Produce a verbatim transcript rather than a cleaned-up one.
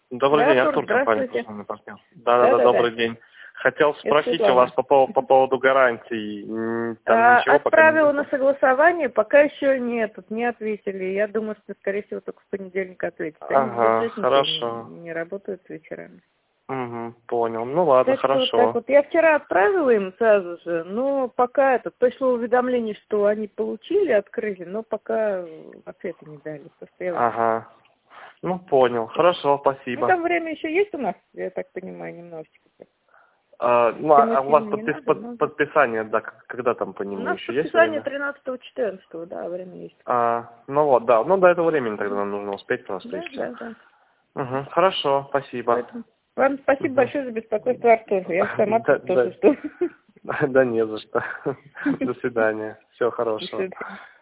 Добрый Да, день, Артур, Артур, компания здравствуйте. «Профессиональный партнер». Да-да-да, Да-да-да. добрый день. Хотел Это спросить у вас Светлана. по, пов- по поводу гарантий. М, Там А, ничего пока не отправила на вышло? согласование, пока еще нет, тут не ответили. Я думаю, что, скорее всего, только в понедельник ответят. Они Ага, бюджетники хорошо. не, не работают вечерами. Угу, понял. Ну ладно, Так что вот так хорошо. вот. Я вчера отправила им сразу же, но пока это, пришло уведомление, что они получили, открыли, но пока ответа не дали. Просто я вот- Ага. Ну, понял. Хорошо, Ну, спасибо. там время еще есть у нас, я так понимаю, немножечко. А, ну, а а Тянуть у вас сильно не подпис- надо, под- но... подписание, да, к- когда там по У нему нас еще есть подписание время? тринадцатого-четырнадцатого, да, время есть. А, ну вот, да. Ну, до этого времени тогда нам нужно успеть просто и Да, все. да, да. Угу, хорошо, спасибо. Поэтому вам спасибо Мгм. большое за беспокойство, Артур. Я сама Да, тут да, тоже что. да не за что. До свидания. Всего До хорошего. свидания.